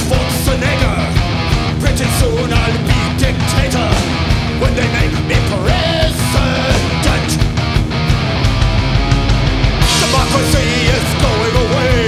Schwarzenegger. Pretty soon I'll be dictator when they make me president. Democracy is going away.